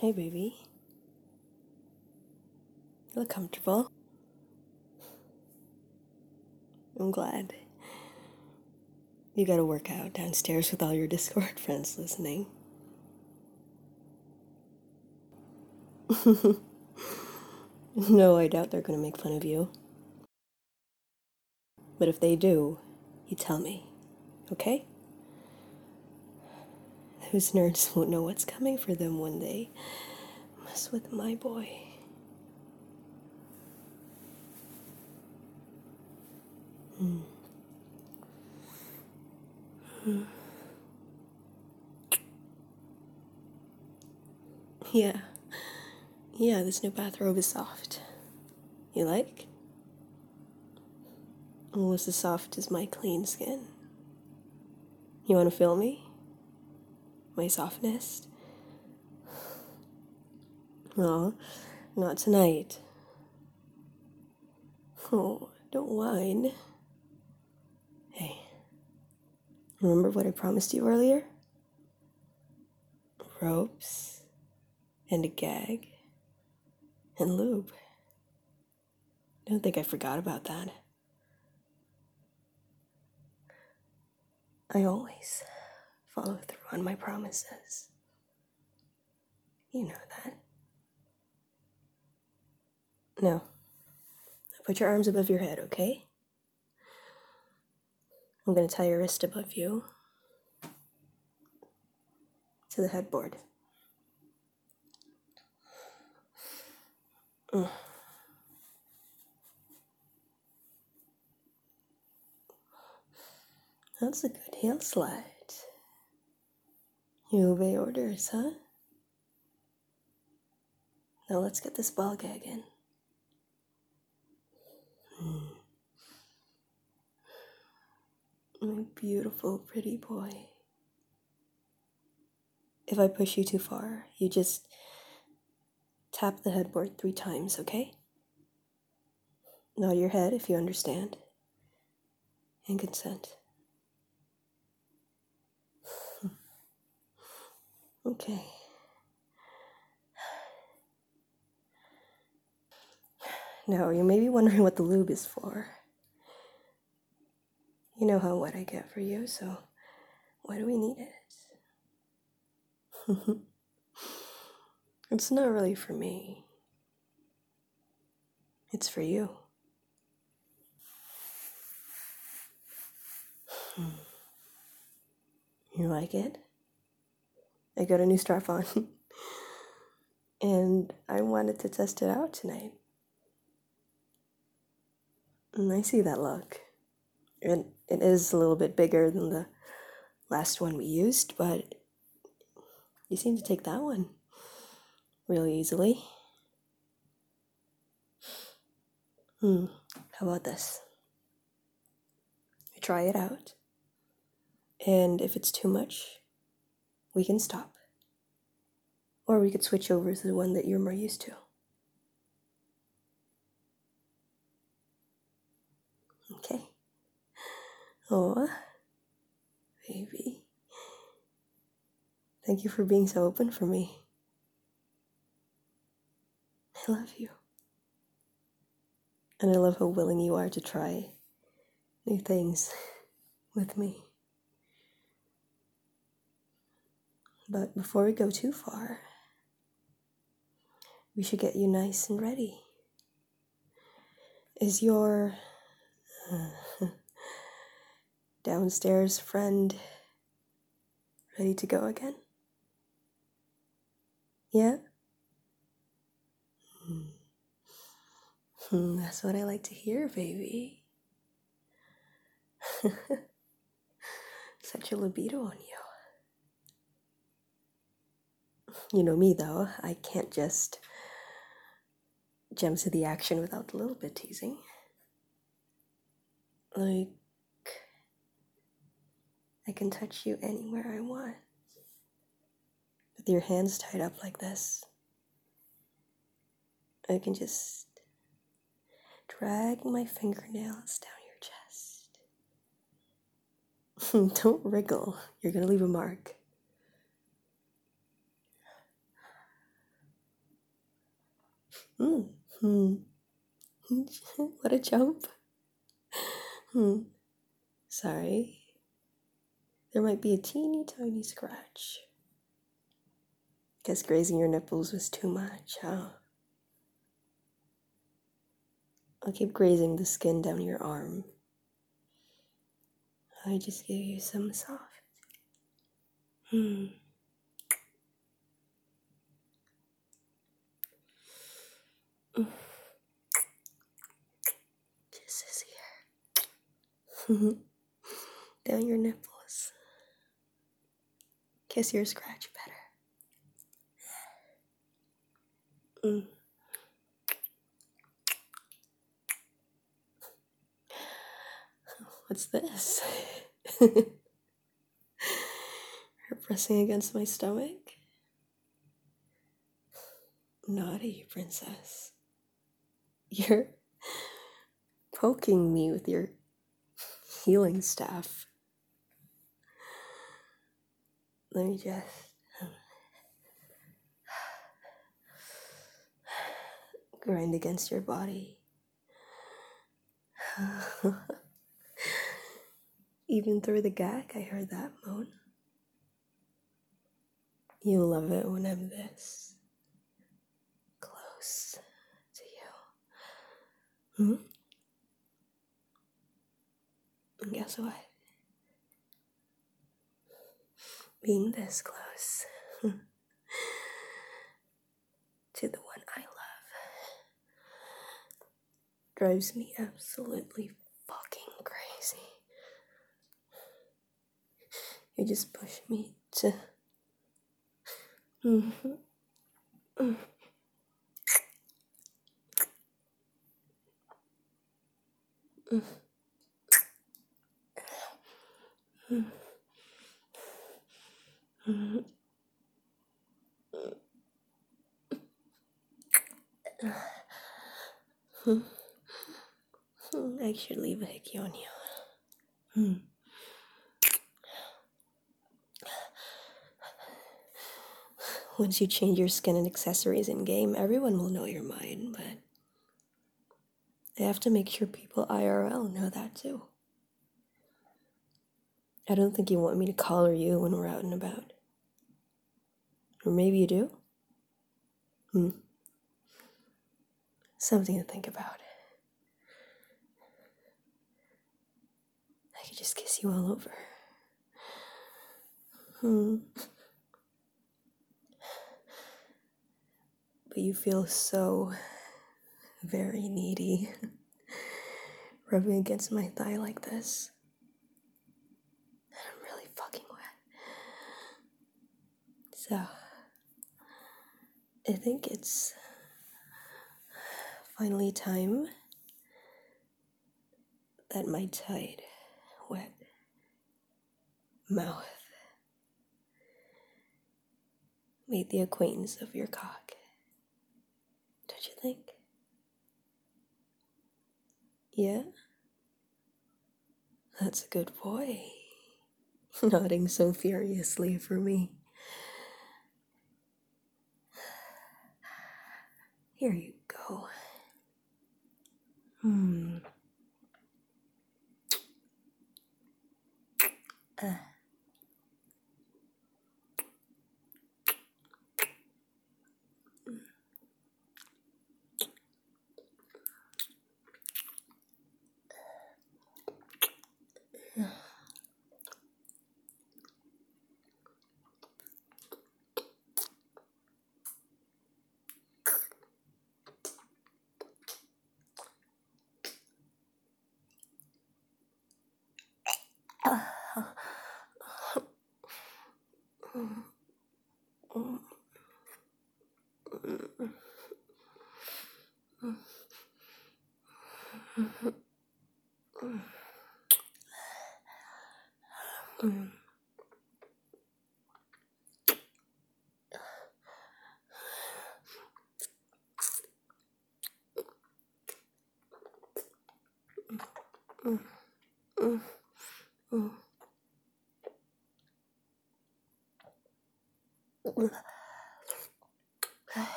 Hey, baby. You look comfortable. I'm glad. You gotta work out downstairs with all your Discord friends listening. No, I doubt they're gonna make fun of you. But if they do, you tell me, okay? Those nerds won't know what's coming for them when they mess with my boy. Yeah. Yeah, this new bathrobe is soft. You like? Almost as soft as my clean skin. You wanna feel me? My softness? No, not tonight. Oh, don't whine. Hey, remember what I promised you earlier? Ropes, and a gag, and lube. Don't think I forgot about that. I always follow through on my promises. You know that. Now, put your arms above your head, okay? I'm gonna tie your wrist above you to the headboard. That's a good heel slide. You obey orders, huh? Now let's get this ball gag in. My beautiful, pretty boy. If I push you too far, you just tap the headboard 3 times, okay? Nod your head if you understand. And consent. Okay. Now, you may be wondering what the lube is for. You know how wet I get for you, so why do we need it? It's not really for me. It's for you. You like it? I got a new strap on. And I wanted to test it out tonight. And I see that look. It is a little bit bigger than the last one we used, but you seem to take that one really easily. How about this? We try it out, and if it's too much, we can stop. Or we could switch over to the one that you're more used to. Okay. Oh, baby. Thank you for being so open for me. I love you. And I love how willing you are to try new things with me. But before we go too far, we should get you nice and ready. Is your downstairs friend ready to go again? Yeah? That's what I like to hear, baby. Such a libido on you. You know me, though. I can't just jump to the action without a little bit teasing. Like, I can touch you anywhere I want. With your hands tied up like this. I can just drag my fingernails down your chest. Don't wriggle. You're gonna leave a mark. Hmm. What a jump. Sorry. There might be a teeny tiny scratch. Guess grazing your nipples was too much, huh? I'll keep grazing the skin down your arm. I just give you some soft. Kisses here. Down your nipples. Kiss your scratch better. What's this? You're pressing against my stomach? Naughty, princess. You're poking me with your healing staff. Let me just grind against your body. Even through the gag, I heard that moan. You love it when I'm this close to you. And guess what? Being this close to the one I love drives me absolutely fucking crazy. You just push me to I should leave a hickey on you. Once you change your skin and accessories in game, everyone will know you're mine, but I have to make sure people IRL know that too. I don't think you want me to collar you when we're out and about. Or maybe you do? Something to think about. I could just kiss you all over. But you feel so very needy, rubbing against my thigh like this. And I'm really fucking wet. So, I think it's finally time that my tight, wet mouth made the acquaintance of your cock. Don't you think? Yeah? That's a good boy. Nodding so furiously for me. Here you go.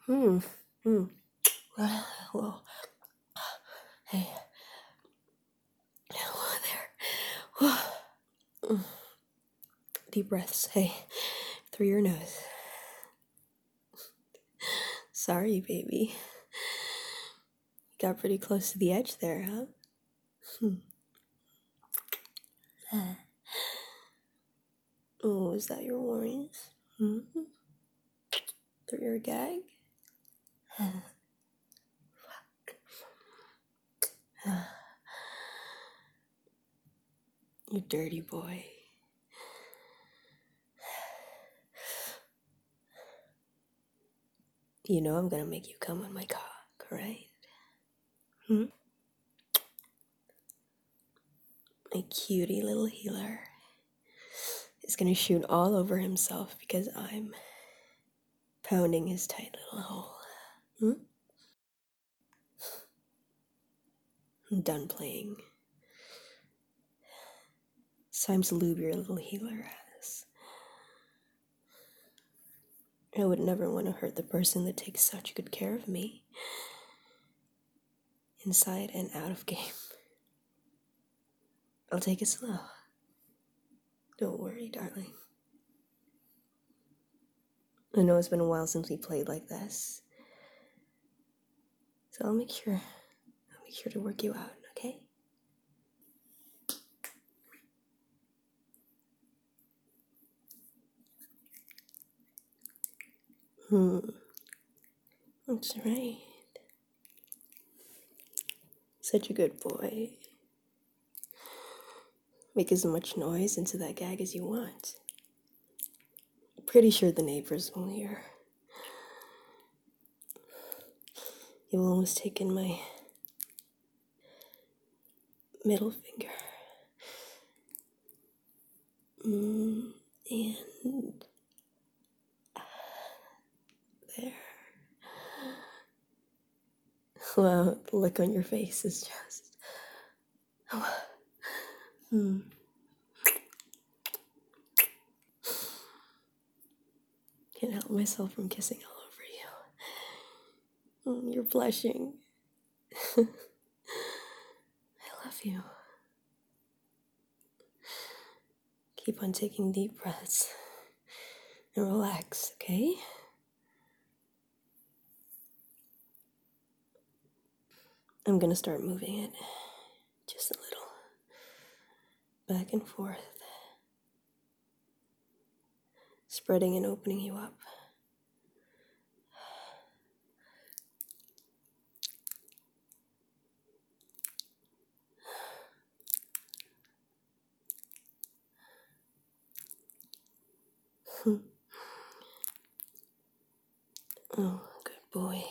Hmm. Hmm. Whoa. Hey. Whoa there. Whoa. Deep breaths. Hey. Through your nose. Sorry, baby. Got pretty close to the edge there, huh? Oh, is that your warnings? Mm-hmm. Through your gag? You dirty boy. You know I'm gonna make you come on my cock, right? Hmm? My cutie little healer is gonna shoot all over himself because I'm pounding his tight little hole. Hmm? I'm done playing. It's time to lube your little healer ass. I would never want to hurt the person that takes such good care of me, inside and out of game. I'll take it slow. Don't worry, darling. I know it's been a while since we played like this, so I'll make sure to work you out, okay? That's right. Such a good boy. Make as much noise into that gag as you want. Pretty sure the neighbors won't hear. You've almost taken my middle finger. And there. Wow, the look on your face is just... Can't help myself from kissing all over you. You're blushing. I love you. Keep on taking deep breaths and relax, okay? I'm gonna start moving it just a little, back and forth, spreading and opening you up. Oh, good boy.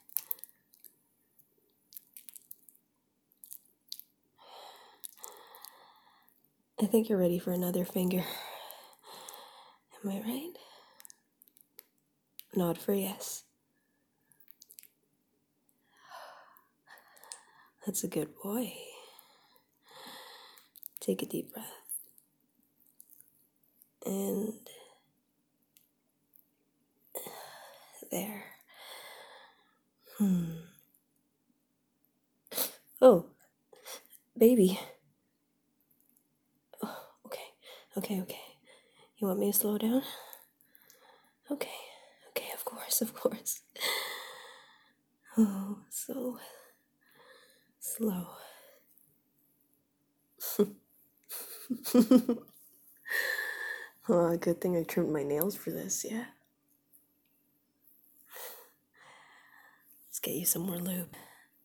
I think you're ready for another finger. Am I right? Nod for yes. That's a good boy. Take a deep breath. And there. Oh, baby. Oh, okay. You want me to slow down? Okay, of course. Oh, so slow. Oh, good thing I trimmed my nails for this, yeah. Let's get you some more lube.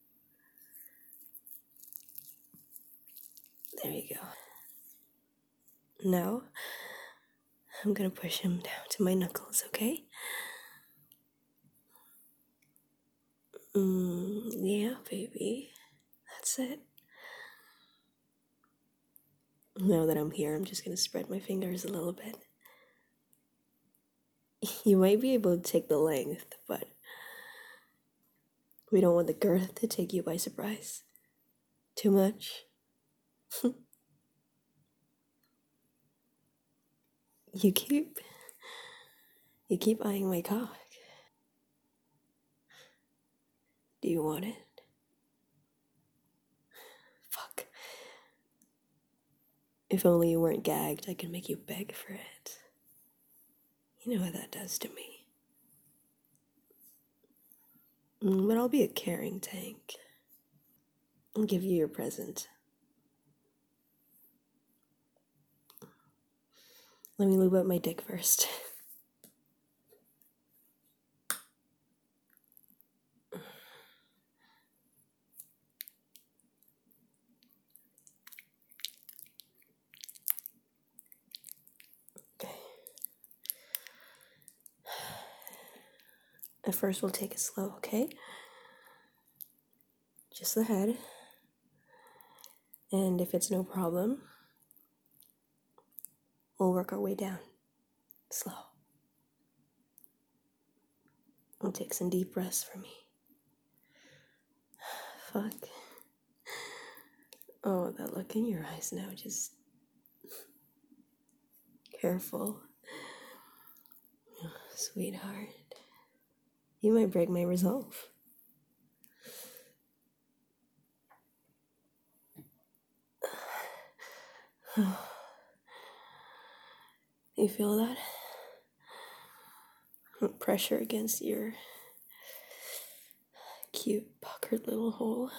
There you go. Now, I'm gonna push him down to my knuckles, okay? Yeah, baby. That's it. Now that I'm here, I'm just gonna spread my fingers a little bit. You might be able to take the length, but we don't want the girth to take you by surprise. Too much. You keep eyeing my cock. Do you want it? Fuck. If only you weren't gagged, I could make you beg for it. You know what that does to me. But I'll be a caring tank. I'll give you your present. Let me lube up my dick first. Okay. At first, we'll take it slow, okay? Just the head. And if it's no problem, we'll work our way down. Slow. We'll take some deep breaths for me. Fuck. Oh, that look in your eyes now, just careful. Oh, sweetheart. You might break my resolve. You feel that? Pressure against your cute, puckered little hole.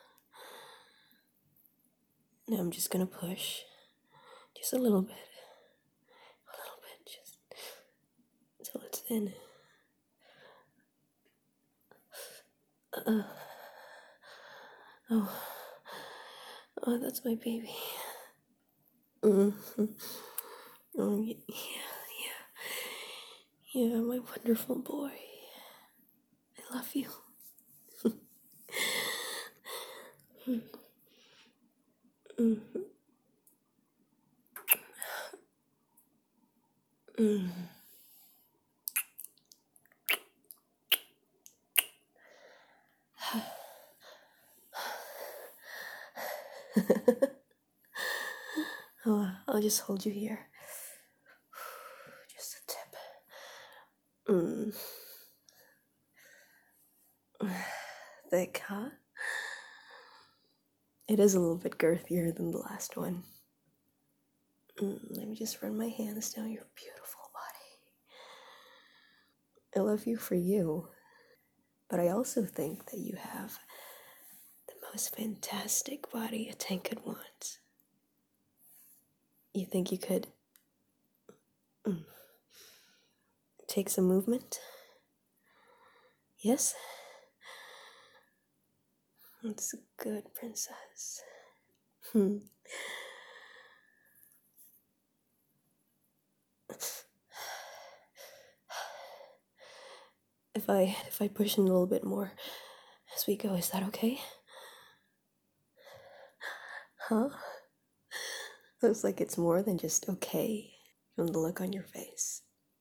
Now I'm just gonna push. Just a little bit. A little bit, just until it's in. Oh, that's my baby. Mm-hmm. Oh, yeah, my wonderful boy. I love you. Mm-hmm. Mm. Oh, I'll just hold you here. Just a tip. Thick, huh? It is a little bit girthier than the last one. Let me just run my hands down your beautiful body. I love you for you, but I also think that you have the most fantastic body a tank could want. You think you could take some movement? Yes? That's good, princess. If I push in a little bit more as we go, is that okay? Huh? Looks like it's more than just okay from the look on your face.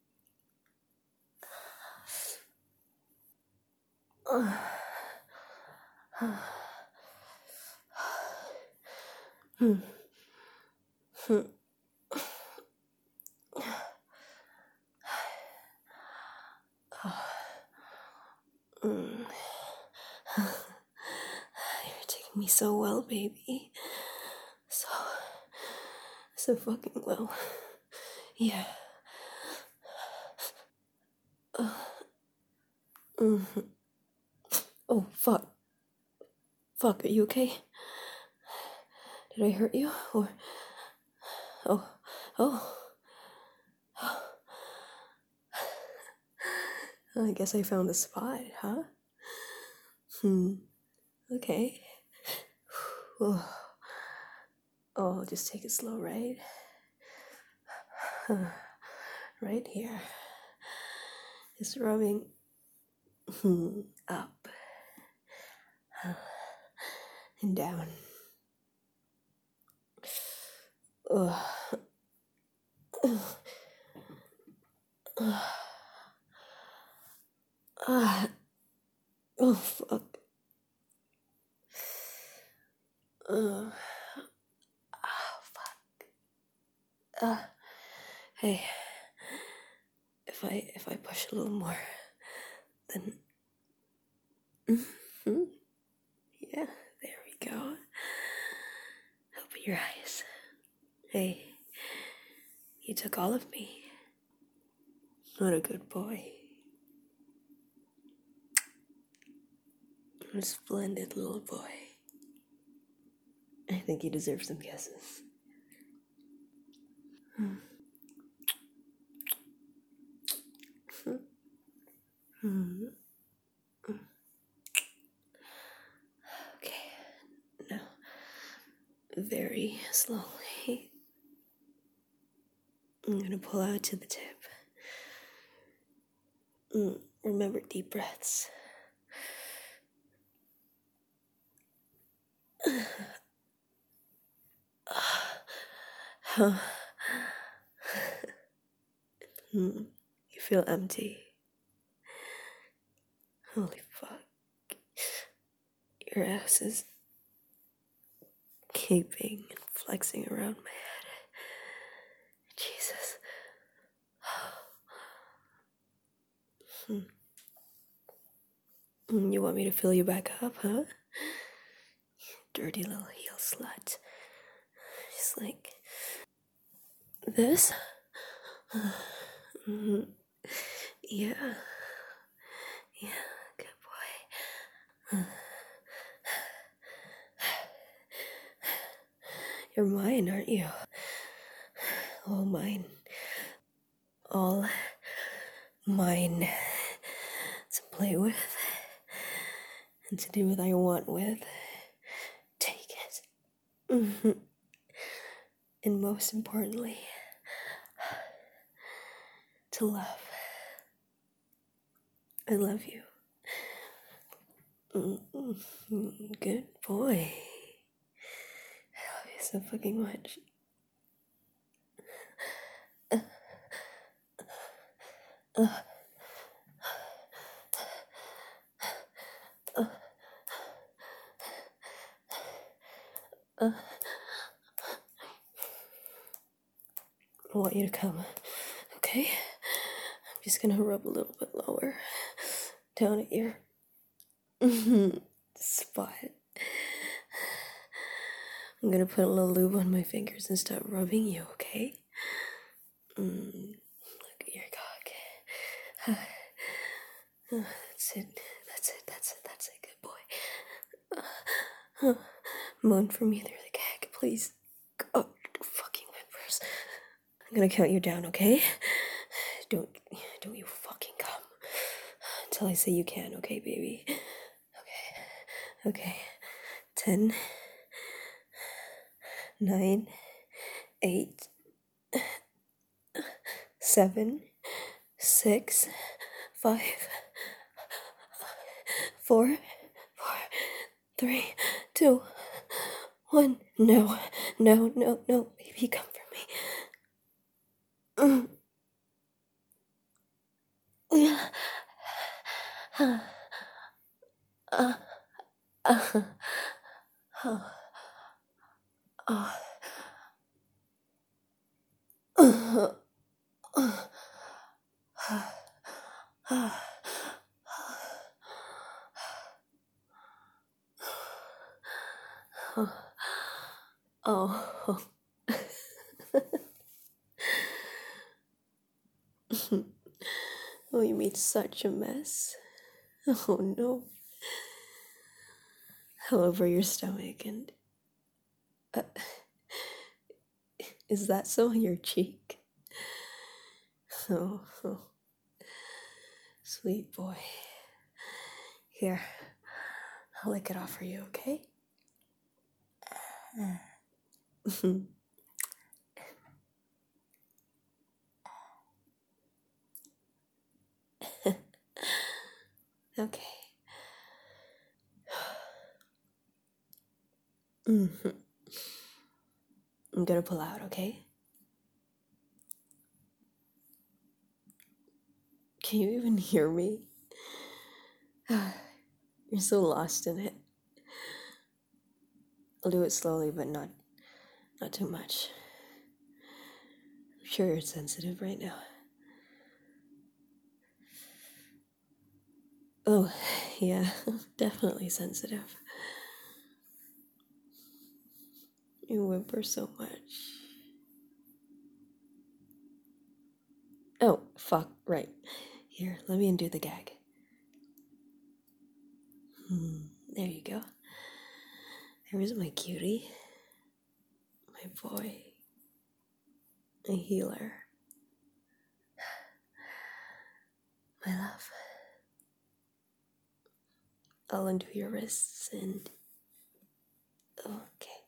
You're taking me so well, baby. So fucking well. Yeah. Oh, fuck. Fuck, are you okay? Did I hurt you? Or... Oh. I guess I found the spot, huh? Okay. Oh, I'll just take it slow, right? Right here. Just rubbing up and down. Oh, fuck. Fuck. Hey, if I push a little more, then Hmm? Yeah, there we go. Open your eyes. Hey, you took all of me. What a good boy. What a splendid little boy. I think he deserves some kisses. Hmm. Hmm. Okay, now, very slowly, I'm gonna pull out to the tip. Remember deep breaths. You feel empty. Holy fuck. Your ass is gaping and flexing around my head. Jesus. You want me to fill you back up, huh? Dirty little heel slut. Just like this? Yeah. Yeah, good boy. You're mine, aren't you? All mine. All mine. To play with. And to do what I want with. Take it. And most importantly, to love. I love you. Good boy. I love you so fucking much. I want you to come, okay? I'm just gonna rub a little bit lower down at your spot. I'm gonna put a little lube on my fingers and start rubbing you, okay? Look at your cock. That's it. That's it. That's it. That's it. Good boy. Moan for me through the gag, please. Oh, fucking whippers. I'm gonna count you down, okay? Don't you fucking come until I say you can, okay, baby? Okay. 10, 9, 8, 7, 6, 5, 4, 3, 2, 1. No, baby, come for me. Oh. Oh, you made such a mess. Oh no. All over your stomach and... is that so on your cheek? Oh, sweet boy. Here, I'll lick it off for you, okay? Okay. I'm gonna pull out, okay? Can you even hear me? You're so lost in it. I'll do it slowly, but not too much. I'm sure you're sensitive right now. Oh, Yeah, definitely sensitive. You whimper so much. Oh, fuck, right. Here, let me undo the gag. There you go. There's my cutie. My boy. My healer. My love. I'll undo your wrists and... Okay.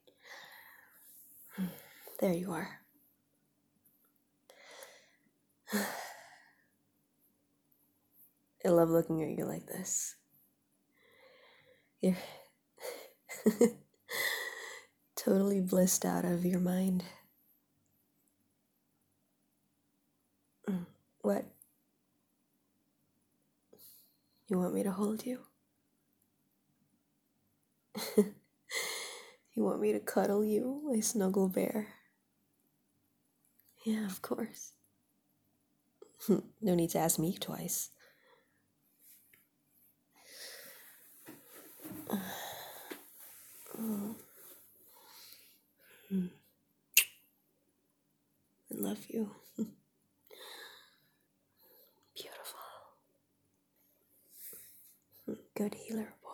There you are. I love looking at you like this. You're totally blissed out of your mind. What? You want me to hold you? You want me to cuddle you, my snuggle bear? Yeah, of course. No need to ask me twice. I love you. Beautiful. Good healer